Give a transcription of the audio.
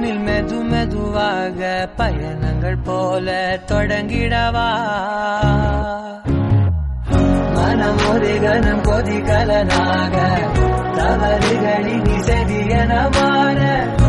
வானில் மெது மெதுவாக பயணங்கள் போல தொடங்கிடவா மனம் ஒரு கணம் கொதிகலனாக தவறுகளின் செதியன மாற